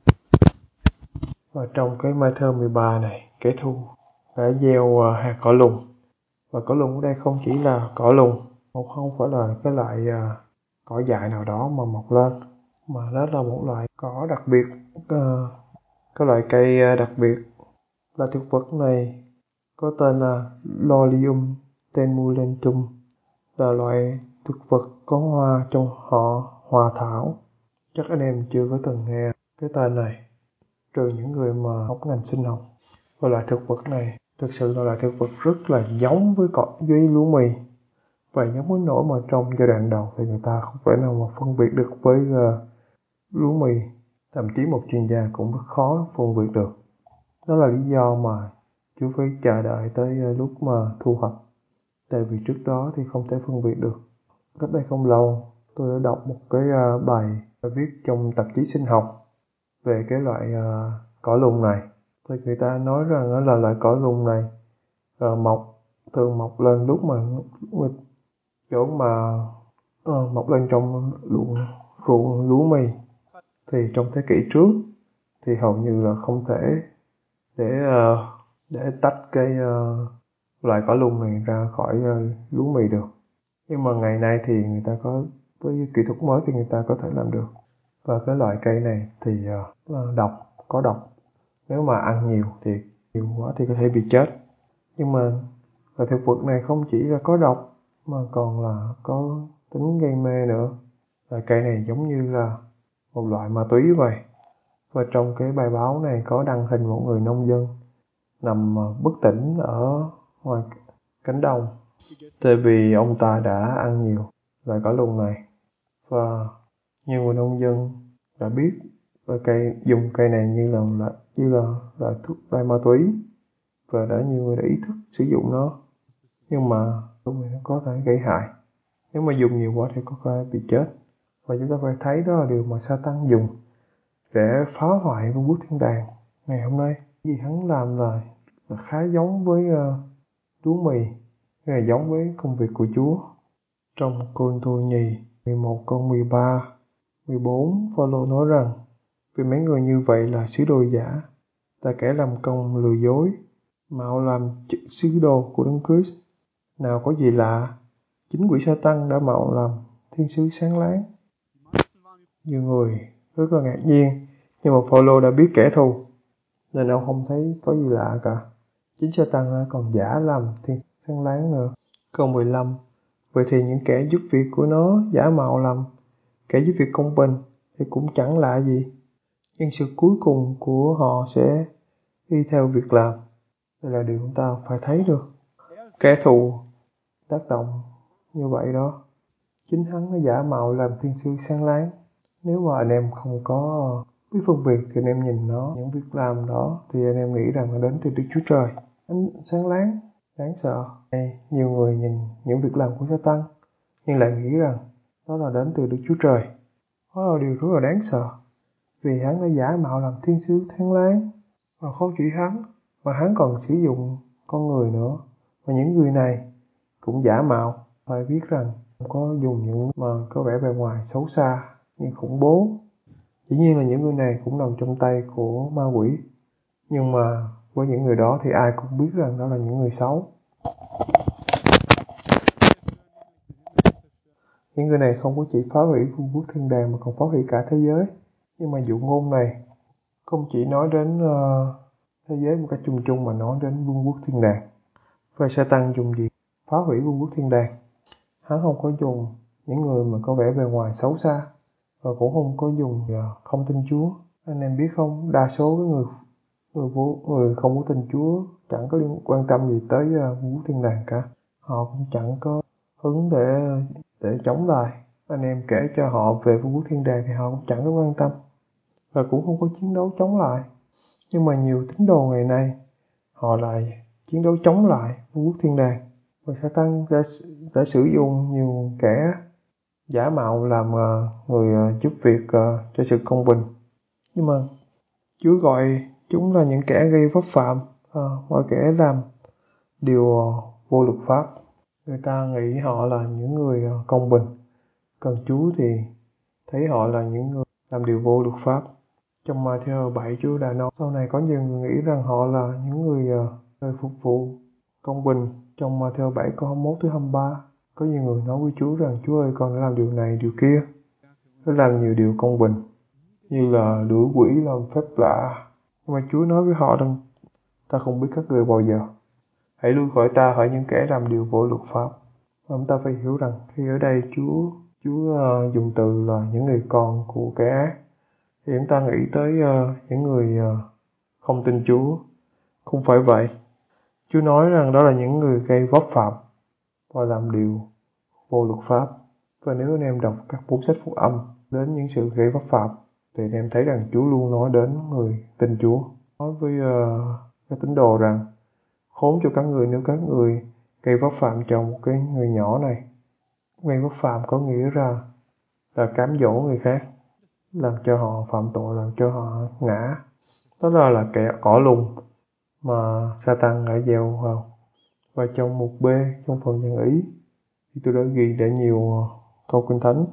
Và trong cái Matthew 13 này, kẻ thù đã gieo hạt cỏ lùn. Và cỏ lùn ở đây không chỉ là cỏ lùn, không phải là cái loại cỏ dại nào đó mà mọc lên, mà đó là một loại cỏ đặc biệt, cái loại cây đặc biệt. Là thực vật này có tên là Lolium temulentum, là loại thực vật có hoa trong họ hoa thảo. Chắc anh em chưa có từng nghe cái tên này, trừ những người mà học ngành sinh học. Và loại thực vật này thực sự là loại thực vật rất là giống với lúa mì, và giống đến nỗi mà trong giai đoạn đầu thì người ta không thể nào mà phân biệt được với lúa mì. Thậm chí một chuyên gia cũng rất khó phân biệt được. Đó là lý do mà chú phải chờ đợi tới lúc mà thu hoạch, tại vì trước đó thì không thể phân biệt được. Cách đây không lâu, tôi đã đọc một cái bài viết trong tạp chí sinh học về cái loại cỏ lùn này. Thì người ta nói rằng đó là loại cỏ lùn này thường mọc lên lúc mà chỗ mà mọc lên trong ruộng lúa mì. Thì trong thế kỷ trước thì hầu như là không thể để tách cái loại cỏ lùn này ra khỏi lúa mì được. Nhưng mà ngày nay thì người ta với kỹ thuật mới thì người ta có thể làm được. Và cái loại cây này thì có độc. Nếu mà ăn nhiều quá thì có thể bị chết. Nhưng mà loại thực vật này không chỉ là có độc mà còn là có tính gây mê nữa. Loại cây này giống như là một loại ma túy vậy. Và trong cái bài báo này có đăng hình một người nông dân nằm bất tỉnh ở ngoài cánh đồng, tại vì ông ta đã ăn nhiều loại cỏ lùn này. Và nhiều người nông dân đã biết dùng cây này như là loại ma túy, và nhiều người đã ý thức sử dụng nó. Nhưng mà nó có thể gây hại. Nếu mà dùng nhiều quá thì có thể bị chết. Và chúng ta phải thấy đó là điều mà Satan dùng để phá hoại vương quốc thiên đàng ngày hôm nay. Vì hắn làm là khá giống với lúa mì, hay là giống với công việc của Chúa. Trong Cô-rinh-tô nhì 11 câu 13, 14, Phaolô nói rằng vì mấy người như vậy là sứ đồ giả, là kẻ làm công lừa dối, mạo làm sứ đồ của Đấng Christ. Nào có gì lạ, chính quỷ Sa-tăng đã mạo làm thiên sứ sáng láng. Nhiều người rất là ngạc nhiên, nhưng mà Phaolô đã biết kẻ thù, nên ông không thấy có gì lạ cả. Chính Sa-tan còn giả làm thiên sáng láng nữa. Câu 15. Vậy thì những kẻ giúp việc của nó giả mạo làm kẻ giúp việc công bình thì cũng chẳng lạ gì. Nhưng sự cuối cùng của họ sẽ đi theo việc làm. Đây là điều chúng ta phải thấy được. Kẻ thù tác động như vậy đó. Chính hắn nó giả mạo làm thiên sứ sáng láng. Nếu mà anh em không có biết phân biệt thì anh em nhìn nó, những việc làm đó thì anh em nghĩ rằng nó đến từ Đức Chúa Trời. Ánh sáng láng, đáng sợ. Nhiều người nhìn những việc làm của Sa-tan nhưng lại nghĩ rằng đó là đến từ Đức Chúa Trời. Đó là điều rất là đáng sợ. Vì hắn đã giả mạo làm thiên sứ sáng láng. Và không chỉ hắn, mà hắn còn sử dụng con người nữa. Và những người này cũng giả mạo. Phải biết rằng không có dùng những mà có vẻ bề ngoài xấu xa nhưng khủng bố. Dĩ nhiên là những người này cũng nằm trong tay của ma quỷ. Nhưng mà với những người đó thì ai cũng biết rằng đó là những người xấu. Những người này không có chỉ phá hủy vương quốc thiên đàng mà còn phá hủy cả thế giới. Nhưng mà dụ ngôn này không chỉ nói đến thế giới một cách chung chung mà nói đến vương quốc thiên đàng. Và Sa-tan dùng gì phá hủy vương quốc thiên đàng? Hắn không có dùng những người mà có vẻ bề ngoài xấu xa, và cũng không có dùng không tin Chúa. Anh em biết không, đa số cái người không có tin Chúa chẳng có quan tâm gì tới vương quốc thiên đàng cả. Họ cũng chẳng có hứng để chống lại. Anh em kể cho họ về vương quốc thiên đàng thì họ cũng chẳng có quan tâm và cũng không có chiến đấu chống lại. Nhưng mà nhiều tín đồ ngày nay họ lại chiến đấu chống lại vương quốc thiên đàng. Và Sa-tan đã sử dụng nhiều kẻ giả mạo làm người giúp việc cho sự công bình. Nhưng mà Chúa gọi chúng là những kẻ gây pháp phạm, và kẻ làm điều vô luật pháp. Người ta nghĩ họ là những người công bình, còn Chúa thì thấy họ là những người làm điều vô luật pháp. Trong Ma-thi-ơ 7 Chúa đã nói sau này có nhiều người nghĩ rằng họ là những người phục vụ công bình. Trong Ma-thi-ơ 7 câu 21 tới 23 có nhiều người nói với Chúa rằng Chúa ơi, con đã làm điều này điều kia, đã làm nhiều điều công bình như là đuổi quỷ, làm phép lạ. Nhưng mà Chúa nói với họ rằng ta không biết các người bao giờ, hãy lui khỏi ta, hỡi những kẻ làm điều vô luật pháp. Và chúng ta phải hiểu rằng khi ở đây Chúa dùng từ là những người con của kẻ ác thì chúng ta nghĩ tới những người không tin Chúa. Không phải vậy. Chúa nói rằng đó là những người gây vấp phạm và làm điều vô luật pháp. Và nếu anh em đọc các 4 sách phúc âm đến những sự gây vấp phạm thì anh em thấy rằng Chúa luôn nói đến người tin Chúa. Nói với các tín đồ rằng khốn cho các người nếu các người gây vấp phạm cho một cái người nhỏ này. Gây vấp phạm có nghĩa là cám dỗ người khác, làm cho họ phạm tội, làm cho họ ngã. Đó là kẻ cỏ lùng mà Sa-tan đã gieo vào. Và trong mục B, trong phần nhân ý, thì tôi đã ghi để nhiều câu kinh thánh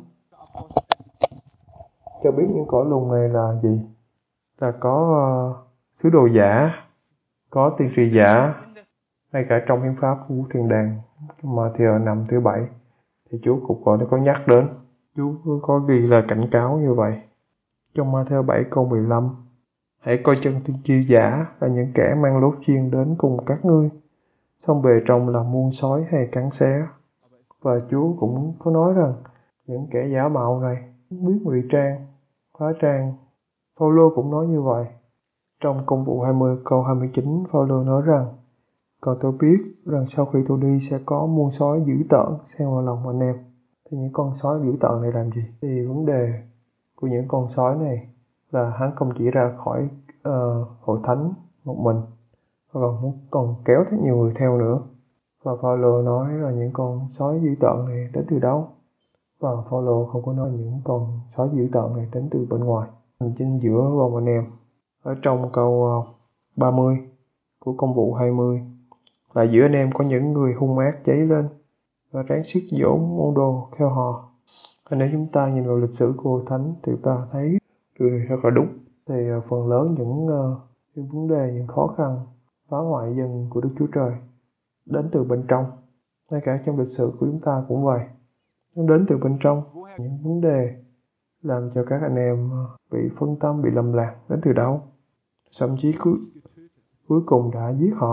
cho biết những cỏ lùng này là gì. Là có sứ đồ giả, có tiên tri giả. Ngay cả trong hiến pháp của thiên đàng mà thì ở năm thứ 7 thì Chúa cũng gọi nó có nhắc đến. Chúa có ghi là cảnh cáo như vậy. Trong Ma-thi-ơ 7 câu 15, hãy coi chân tiên tri giả là những kẻ mang lốt chiên đến cùng các ngươi, song bề trong là muôn sói hay cắn xé. Và Chúa cũng có nói rằng những kẻ giả mạo này biết ngụy trang, phá trang. Phaolô cũng nói như vậy. Trong Công vụ 20 câu 29, Phaolô nói rằng còn tôi biết rằng sau khi tôi đi sẽ có muôn sói dữ tợn xen vào lòng anh em. Thì những con sói dữ tợn này làm gì? Thì vấn đề của những con sói này là hắn không chỉ ra khỏi hội thánh một mình, mà còn kéo thêm nhiều người theo nữa. Và Phaolô nói là những con sói dữ tợn này đến từ đâu? Và Phaolô không có nói những con sói dữ tợn này đến từ bên ngoài. Hành chính giữa vòng anh em. Ở trong câu 30 của Công vụ 20 là giữa anh em có những người hung ác cháy lên và ráng siết dỗ môn đồ theo họ. Và nếu chúng ta nhìn vào lịch sử của Hội Thánh thì chúng ta thấy điều này rất là đúng. Thì phần lớn những vấn đề, những khó khăn phá hoại dân của Đức Chúa Trời đến từ bên trong. Ngay cả trong lịch sử của chúng ta cũng vậy. Nó đến từ bên trong. Những vấn đề làm cho các anh em bị phân tâm, bị lầm lạc đến từ đâu. Thậm chí cuối cùng đã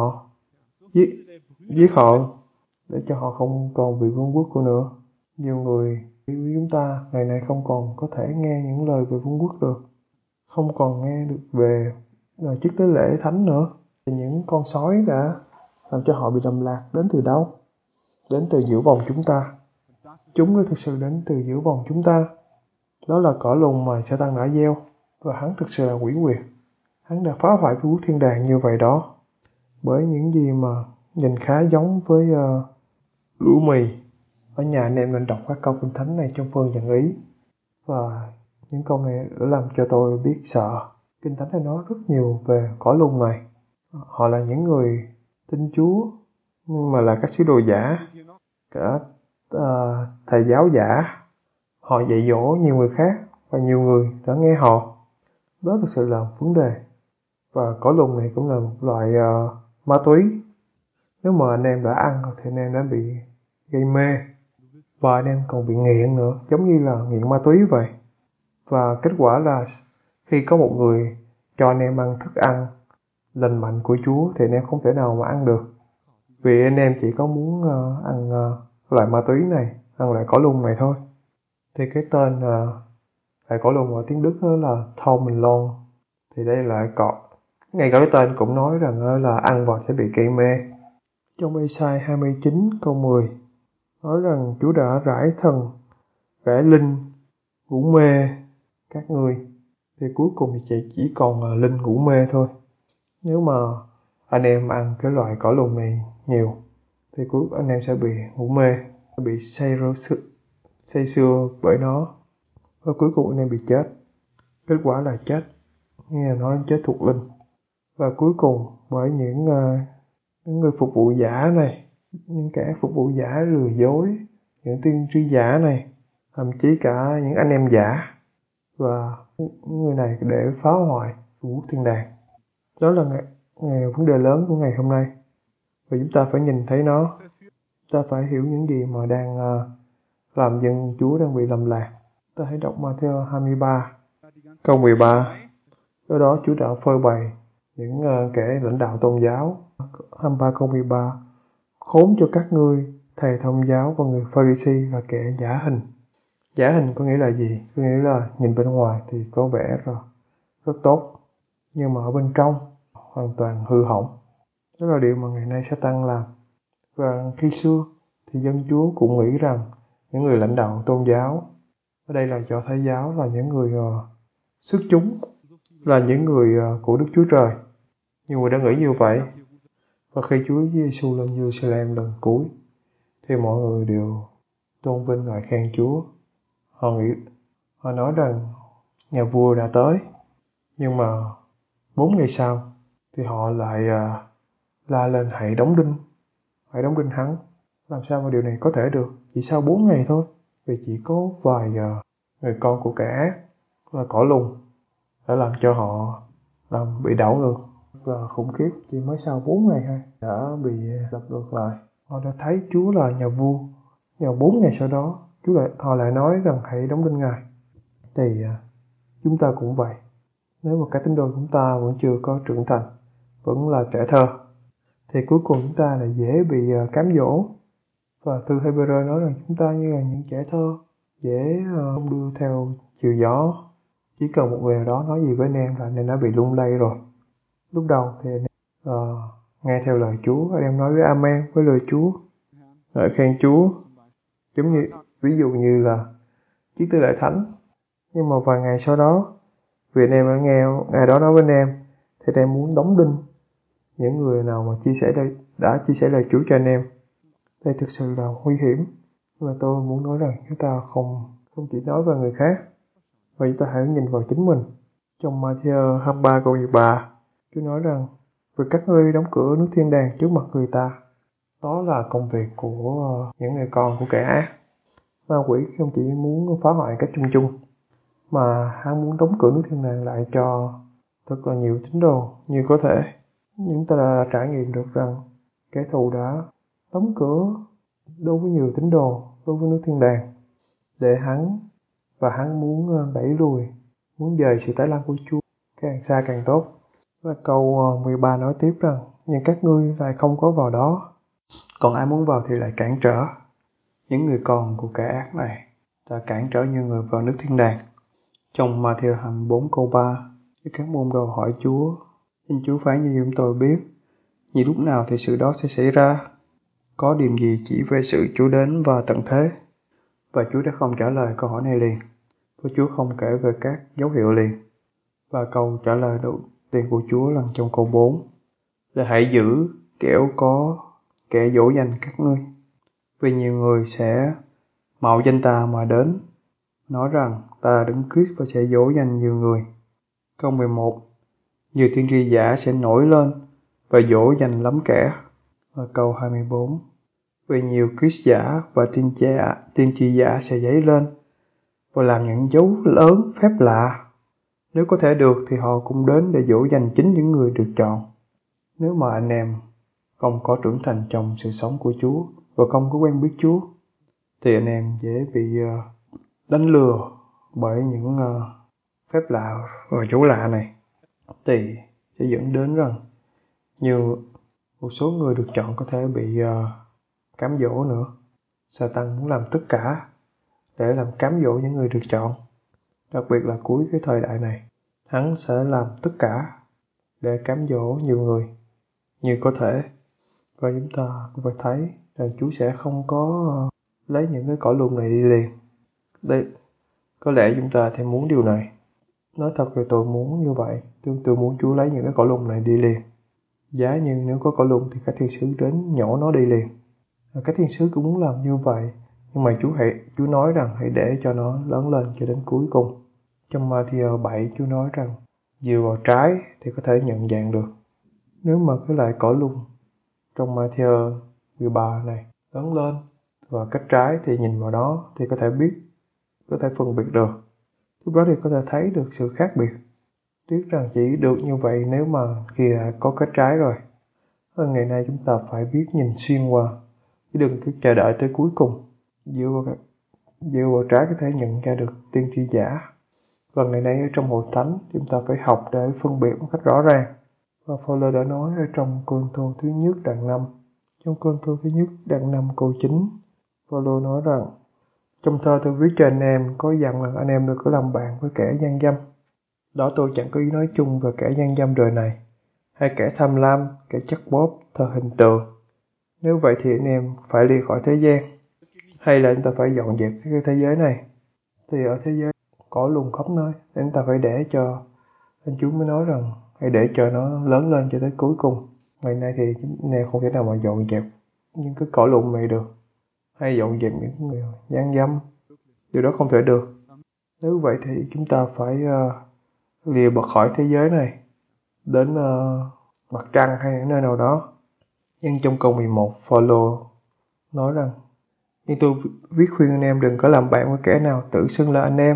giết họ để cho họ không còn bị vương quốc của nữa. Nhiều người như chúng ta ngày nay không còn có thể nghe những lời về vương quốc được, không còn nghe được về chức tế lễ thánh nữa. Thì những con sói đã làm cho họ bị lầm lạc đến từ đâu? Đến từ giữa vòng chúng ta. Chúng nó thực sự đến từ giữa vòng chúng ta. Đó là cỏ lùng mà Satan đã gieo, và hắn thực sự là quỷ quyệt. Hắn đã phá hoại vương quốc thiên đàng như vậy đó, bởi những gì mà nhìn khá giống với lũ mì. Ở nhà anh em nên đọc các câu kinh thánh này trong phần dẫn ý, và những câu này đã làm cho tôi biết sợ. Kinh thánh này nói rất nhiều về cõi lùng này. Họ là những người tin Chúa nhưng mà là các sứ đồ giả, cả thầy giáo giả. Họ dạy dỗ nhiều người khác và nhiều người đã nghe họ. Đó thực sự là vấn đề. Và cõi lùng này cũng là một loại ma túy. Nếu mà anh em đã ăn thì anh em đã bị gây mê, và anh em còn bị nghiện nữa, giống như là nghiện ma túy vậy. Và kết quả là khi có một người cho anh em ăn thức ăn lành mạnh của Chúa thì anh em không thể nào mà ăn được, vì anh em chỉ có muốn ăn loại ma túy này, ăn loại cỏ lùng này thôi. Thì cái tên loại cỏ lùng ở tiếng Đức đó là Thaumenlon. Thì đây là cỏ, ngay cả cái tên cũng nói rằng là ăn vào sẽ bị gây mê. Trong Ê-sai 29 câu 10 nói rằng Chúa đã rải thần, rải linh, ngủ mê các ngươi. Thì cuối cùng thì chỉ còn linh ngủ mê thôi. Nếu mà anh em ăn cái loại cỏ lùng này nhiều thì anh em sẽ bị ngủ mê, bị say sưa bởi nó, và cuối cùng anh em bị chết. Kết quả là chết, nghe là nói chết thuộc linh. Và cuối cùng bởi những người phục vụ giả này, những kẻ phục vụ giả lừa dối, những tiên tri giả này, thậm chí cả những anh em giả, và những người này để phá hoại vương quốc thiên đàng. Đó là vấn đề lớn của ngày hôm nay, và chúng ta phải nhìn thấy nó. Ta phải hiểu những gì mà đang làm dân Chúa đang bị lầm lạc. Ta hãy đọc Ma-thi-ơ 23 câu 13. Do đó Chúa đã phơi bày những kẻ lãnh đạo tôn giáo. 23 câu 13. Khốn cho các ngươi, thầy thông giáo và người Pha-ri-si là kẻ giả hình. Giả hình có nghĩa là gì? Có nghĩa là nhìn bên ngoài thì có vẻ rất tốt, nhưng mà ở bên trong hoàn toàn hư hỏng. Đó là điều mà ngày nay Satan làm. Và khi xưa thì dân Chúa cũng nghĩ rằng những người lãnh đạo tôn giáo, ở đây là Do Thái giáo, là những người xuất chúng, là những người của Đức Chúa Trời. Nhiều người đã nghĩ như vậy. Và khi Chúa Giêsu lên Jerusalem lần cuối thì mọi người đều tôn vinh ngợi khen Chúa. Họ nói rằng nhà vua đã tới, nhưng mà 4 ngày sau thì họ lại la lên hãy đóng đinh hắn. Làm sao mà điều này có thể được? Chỉ sau 4 ngày thôi, vì chỉ có vài người con của kẻ ác là cỏ lùng đã làm cho họ bị đảo ngược. Và khủng khiếp, chỉ mới sau 4 ngày thôi đã bị lật ngược lại. Họ đã thấy Chúa là nhà vua, nhưng 4 ngày sau đó họ lại nói rằng hãy đóng đinh Ngài. Thì chúng ta cũng vậy. Nếu mà cái tín đồ chúng ta vẫn chưa có trưởng thành, vẫn là trẻ thơ, thì cuối cùng chúng ta lại dễ bị cám dỗ. Và thư Hebrew nói rằng chúng ta như là những trẻ thơ, dễ không đưa theo chiều gió. Chỉ cần một người nào đó nói gì với anh em là anh em đã bị lung lay rồi. Lúc đầu thì anh em nghe theo lời Chúa, anh em nói với Amen với lời Chúa, ngợi khen Chúa, giống như ví dụ như là chiếc tế lễ thánh. Nhưng mà vài ngày sau đó, vì anh em đã nghe ngày đó nói với anh em, thì anh em muốn đóng đinh những người nào mà đã chia sẻ lời Chúa cho anh em. Đây thực sự là nguy hiểm. Và tôi muốn nói rằng chúng ta không chỉ nói về người khác, và chúng ta hãy nhìn vào chính mình. Trong Ma-thi-ơ 23 câu 13, Chúa nói rằng vì các ngươi đóng cửa nước thiên đàng trước mặt người ta. Đó là công việc của những người con của kẻ ác. Ma quỷ không chỉ muốn phá hoại cách chung chung, mà hắn muốn đóng cửa nước thiên đàng lại cho thật là nhiều tín đồ như có thể. Chúng ta đã trải nghiệm được rằng kẻ thù đã đóng cửa đối với nhiều tín đồ, đối với nước thiên đàng, để hắn và hắn muốn đẩy lùi, muốn dời sự tái lâm của Chúa càng xa càng tốt. Và câu 13 nói tiếp rằng, nhưng các ngươi lại không có vào đó, còn ai muốn vào thì lại cản trở. Những người con của kẻ ác này đã cản trở nhiều người vào nước thiên đàng. Trong Ma-thi-ơ 24 câu 3, các môn đồ hỏi Chúa, xin Chúa phán cho chúng tôi biết, như lúc nào thì sự đó sẽ xảy ra? Có điểm gì chỉ về sự Chúa đến và tận thế? Và Chúa đã không trả lời câu hỏi này liền. Và Chúa không kể về các dấu hiệu liền. Và câu trả lời đầu tiên của Chúa là trong câu 4, là hãy giữ, kẻo có kẻ dỗ dành các ngươi. Vì nhiều người sẽ mạo danh ta mà đến, nói rằng ta là Đấng Christ và sẽ dỗ dành nhiều người. Câu 11, nhiều tiên tri giả sẽ nổi lên và dỗ dành lắm kẻ. Và câu 24, vì nhiều Christ giả và tiên tri giả sẽ dấy lên và làm những dấu lớn phép lạ. Nếu có thể được thì họ cũng đến để dỗ dành chính những người được chọn. Nếu mà anh em không có trưởng thành trong sự sống của Chúa và không có quen biết Chúa, thì anh em dễ bị đánh lừa bởi những phép lạ và dấu lạ này. Thì sẽ dẫn đến rằng một số người được chọn có thể bị cám dỗ nữa. Satan muốn làm tất cả để làm cám dỗ những người được chọn. Đặc biệt là cuối cái thời đại này, hắn sẽ làm tất cả để cám dỗ nhiều người như có thể. Và chúng ta cũng phải thấy rằng Chúa sẽ không có lấy những cái cõi lùng này đi liền. Đây, có lẽ chúng ta thì muốn điều này. Nói thật là tôi muốn như vậy. Tôi muốn Chúa lấy những cái cõi lùng này đi liền. Giá như nếu có cõi lùng thì các thiên sứ đến nhổ nó đi liền. Các thiên sứ cũng muốn làm như vậy. Nhưng mà Chúa nói rằng hãy để cho nó lớn lên cho đến cuối cùng. Trong Ma-thi-ơ 7 Chúa nói rằng dựa vào trái thì có thể nhận dạng được. Nếu mà cái loại cõi lùng trong Ma-thi-ơ 13 này lớn lên và kết trái thì nhìn vào đó thì có thể phân biệt được. Lúc đó thì có thể thấy được sự khác biệt. Tiếc rằng chỉ được như vậy nếu mà khi đã có kết trái rồi. Ngày nay chúng ta phải biết nhìn xuyên qua, chứ đừng cứ chờ đợi tới cuối cùng. Dựa vào trái có thể nhận ra được tiên tri giả. Và ngày nay ở trong hội thánh chúng ta phải học để phân biệt một cách rõ ràng. Và Phaolô đã nói ở trong Cô-rinh-tô thứ nhất đoạn 5. Trong Cô-rinh-tô thứ nhất đoạn 5 câu 9, Phaolô nói rằng, trong thơ tôi viết cho anh em có dặn là anh em đừng có làm bạn với kẻ gian dâm. Đó tôi chẳng có ý nói chung về kẻ gian dâm đời này, hay kẻ tham lam, kẻ chắc bóp, thờ hình tượng. Nếu vậy thì anh em phải lìa khỏi thế gian, hay là chúng ta phải dọn dẹp cái thế giới này. Thì ở thế giới có lùng khắp nơi, nên chúng ta phải để cho, anh Chúa mới nói rằng hãy để cho nó lớn lên cho tới cuối cùng. Ngày nay thì anh em không thể nào mà dọn dẹp những cái cõi lùng này được, hay dọn dẹp những người gian dâm. Điều đó không thể được. Nếu vậy thì chúng ta phải lìa bật khỏi thế giới này, đến mặt trăng hay những nơi nào đó. Nhưng trong câu 11, Phaolô nói rằng, nhưng tôi viết khuyên anh em đừng có làm bạn với kẻ nào tự xưng là anh em.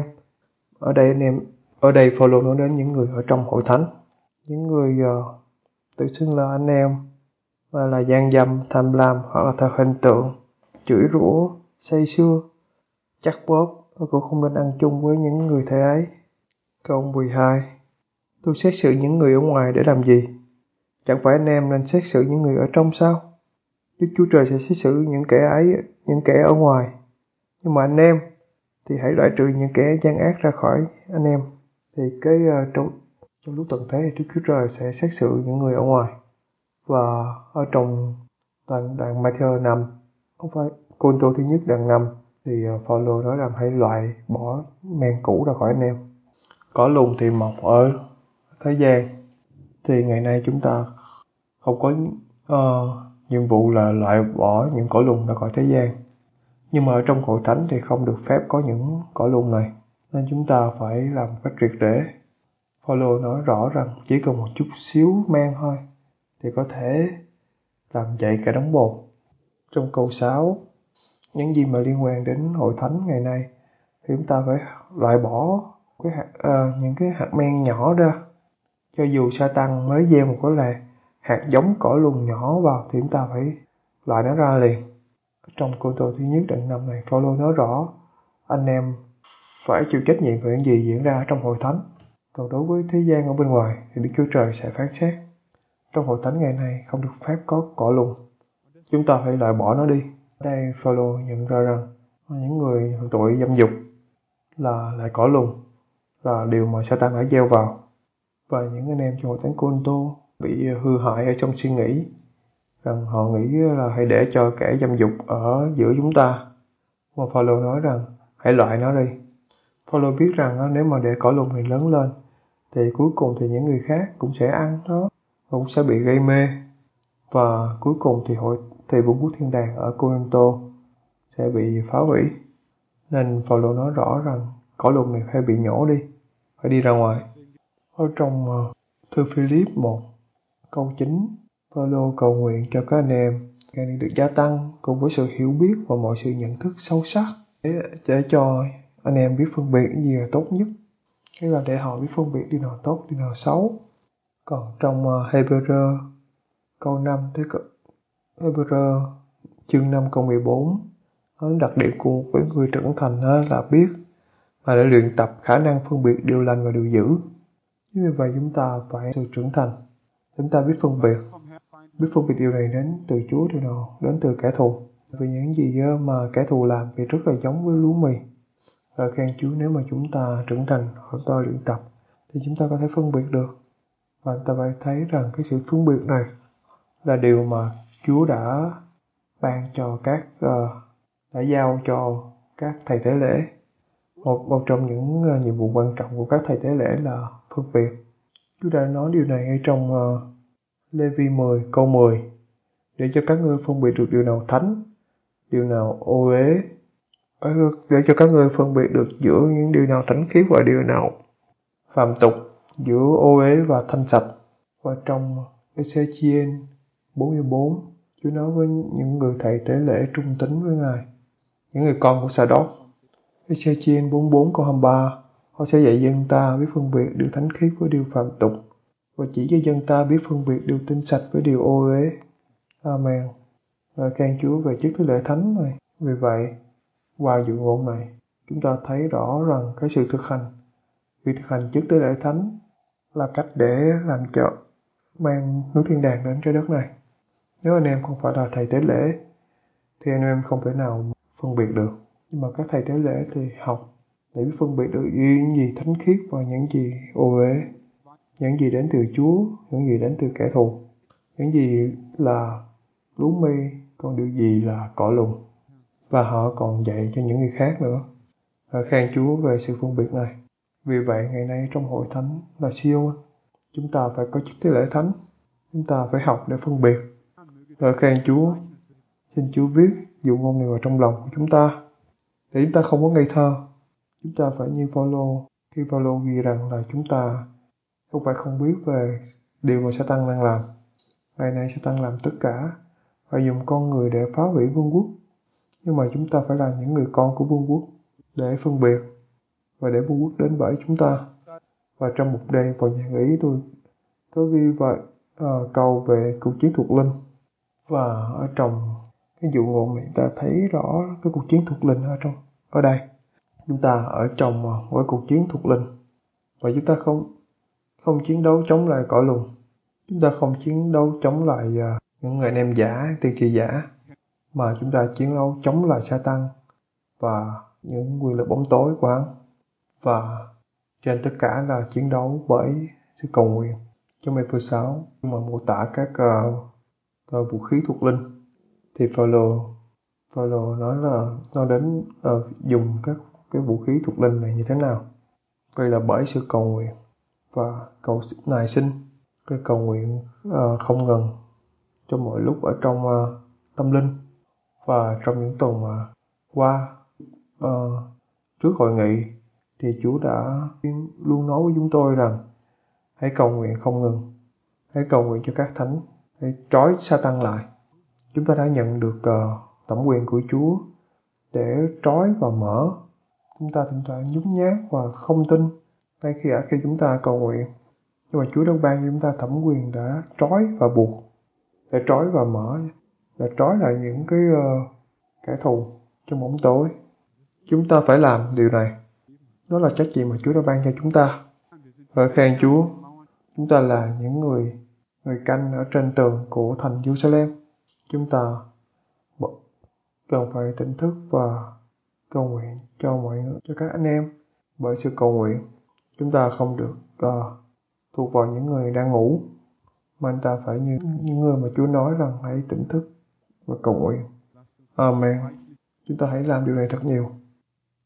Ở đây Phaolô nói đến những người ở trong hội thánh, những người tự xưng là anh em và là gian dâm, tham lam hoặc là thờ hình tượng, chửi rủa, say sưa, chắc bóp, và cũng không nên ăn chung với những người thế ấy. Câu 12, tôi xét xử những người ở ngoài để làm gì? Chẳng phải anh em nên xét xử những người ở trong sao? Đức Chúa Trời sẽ xét xử những kẻ ở ngoài. Nhưng mà anh em thì hãy loại trừ những kẻ gian ác ra khỏi anh em. Thì trong lúc tận thế thì Đức Chúa Trời sẽ xét xử những người ở ngoài. Và ở trong đoạn Ma-thi-ơ 5, không phải Cô-rinh-tô thứ nhất đoạn 5, thì Phaolô nói rằng hãy loại bỏ men cũ ra khỏi anh em. Cỏ lùng thì mọc ở thế gian, thì ngày nay chúng ta không có nhiệm vụ là loại bỏ những cỏ lùng ra khỏi thế gian. Nhưng mà ở trong hội thánh thì không được phép có những cỏ lùng này, nên chúng ta phải làm một cách triệt để. Phaolô nói rõ rằng chỉ cần một chút xíu men thôi thì có thể làm dậy cả đống bột. Trong câu 6, những gì mà liên quan đến hội thánh ngày nay thì chúng ta phải loại bỏ những cái hạt men nhỏ ra. Cho dù Sa-tăng mới gieo một cái hạt giống cỏ lùng nhỏ vào thì chúng ta phải loại nó ra liền. Trong Cô-rinh-tô thứ nhất đoạn 5 này, Phaolô nói rõ anh em phải chịu trách nhiệm về những gì diễn ra trong hội thánh. Còn đối với thế gian ở bên ngoài thì Đức Chúa Trời sẽ phán xét. Trong hội thánh ngày nay không được phép có cỏ lùn. Chúng ta phải loại bỏ nó đi. Ở đây Phaolô nhận ra rằng những người phạm tội dâm dục là lại cỏ lùn, là điều mà Satan đã gieo vào. Và những anh em trong hội thánh Cô-rinh-tô bị hư hại ở trong suy nghĩ, rằng họ nghĩ là hãy để cho kẻ dâm dục ở giữa chúng ta. Mà Phaolô nói rằng hãy loại nó đi. Phaolô biết rằng nếu mà để cỏ lùn này lớn lên thì cuối cùng thì những người khác cũng sẽ ăn nó, cũng sẽ bị gây mê, và cuối cùng thì vương quốc thiên đàng ở Cô-rinh-tô sẽ bị phá hủy. Nên Phaolô nói rõ rằng cỏ lùn này phải bị nhổ đi, phải đi ra ngoài. Ở trong thư Philip 1 câu 9, Phaolô cầu nguyện cho các anh em ngày được gia tăng cùng với sự hiểu biết và mọi sự nhận thức sâu sắc để cho anh em biết phân biệt gì là tốt nhất, hay là để họ biết phân biệt điều nào tốt, điều nào xấu. Còn trong Hebrew câu 5 tới Hebrew chương 5 câu 14, nó đặc điểm của một người trưởng thành là biết và để luyện tập khả năng phân biệt điều lành và điều dữ. Như vậy chúng ta phải sự trưởng thành, chúng ta biết phân biệt điều này đến từ Chúa, điều nào đến từ kẻ thù. Vì những gì mà kẻ thù làm thì rất là giống với lúa mì. Và khen Chúa, nếu mà chúng ta trưởng thành hoặc ta luyện tập thì chúng ta có thể phân biệt được. Và ta phải thấy rằng cái sự phân biệt này là điều mà Chúa đã ban cho đã giao cho các thầy tế lễ. Một trong những nhiệm vụ quan trọng của các thầy tế lễ là phân biệt. Chúa đã nói điều này ngay trong Lê-vi 10 câu 10, để cho các ngươi phân biệt được điều nào thánh, điều nào ô uế, để cho các ngươi phân biệt được giữa những điều nào thánh khiết và điều nào phàm tục, giữa ô uế và thanh sạch. Và trong Ê-xê-chi-ên 44, Chúa nói với những người thầy tế lễ trung tín với Ngài, những người con của Sa-đốc. Ê-xê-chi-ên 44 câu 23, họ sẽ dạy dân ta biết phân biệt điều thánh khiết với điều phàm tục, và chỉ cho dân ta biết phân biệt điều tinh sạch với điều ô uế. Amen. Và khen Chúa về chức tế lễ thánh này. Vì vậy, qua dụ ngôn này, chúng ta thấy rõ rằng cái sự việc thực hành chức tế lễ thánh là cách để làm cho mang nước thiên đàng đến trái đất này. Nếu anh em không phải là thầy tế lễ thì anh em không thể nào phân biệt được. Nhưng mà các thầy tế lễ thì học để phân biệt được những gì thánh khiết và những gì ô uế, những gì đến từ Chúa, những gì đến từ kẻ thù, những gì là lúa mì, còn điều gì là cỏ lùn. Và họ còn dạy cho những người khác nữa. Và khen Chúa về sự phân biệt này. Vì vậy ngày nay trong hội thánh là Sion, chúng ta phải có chức tế lễ thánh. Chúng ta phải học để phân biệt. Và khen Chúa, xin Chúa viết dụ ngôn này vào trong lòng của chúng ta, để chúng ta không có ngây thơ. Chúng ta phải như Phaolô, khi Phaolô ghi rằng là chúng ta không phải không biết về điều mà Sa-tan đang làm. Ngày nay Sa-tan làm tất cả và dùng con người để phá hủy vương quốc. Nhưng mà chúng ta phải là những người con của vương quốc để phân biệt và để vương quốc đến bởi chúng ta. Và trong một đề vào nhà nghỉ tôi có ghi vậy câu về cuộc chiến thuộc linh. Và ở trong cái dụ ngôn này ta thấy rõ cái cuộc chiến thuộc linh ở đây. Chúng ta ở trong mỗi cuộc chiến thuộc linh, và chúng ta không chiến đấu chống lại cõi lùn. Chúng ta không chiến đấu chống lại những người anh em giả, tiên tri giả, mà chúng ta chiến đấu chống lại Sa-tan và những quyền lực bóng tối của hắn. Và trên tất cả là chiến đấu bởi sự cầu nguyện. Trong Ê-phê-sáu mà mô tả các vũ khí thuộc linh, thì Phaolô nói là nó đến dùng các cái vũ khí thuộc linh này như thế nào. Vậy là bởi sự cầu nguyện và cầu nài xin, cái cầu nguyện không ngừng trong mọi lúc ở trong tâm linh. Và trong những tuần mà qua trước hội nghị thì Chúa đã luôn nói với chúng tôi rằng hãy cầu nguyện không ngừng, hãy cầu nguyện cho các thánh, hãy trói Sa-tan lại. Chúng ta đã nhận được thẩm quyền của Chúa để trói và mở. Chúng ta thỉnh thoảng nhún nhát và không tin ngay khi chúng ta cầu nguyện. Nhưng mà Chúa đã ban cho chúng ta thẩm quyền đã trói và buộc, để trói và mở, để trói lại những kẻ thù trong bóng tối. Chúng ta phải làm điều này. Đó là trách nhiệm mà Chúa đã ban cho chúng ta. Ngợi khen Chúa, chúng ta là những người canh ở trên tường của thành Jerusalem. Chúng ta cần phải tỉnh thức và cầu nguyện cho mọi người, cho các anh em. Bởi sự cầu nguyện, chúng ta không được thuộc vào những người đang ngủ, mà anh ta phải như những người mà Chúa nói rằng hãy tỉnh thức và cầu nguyện. Amen. Chúng ta hãy làm điều này thật nhiều.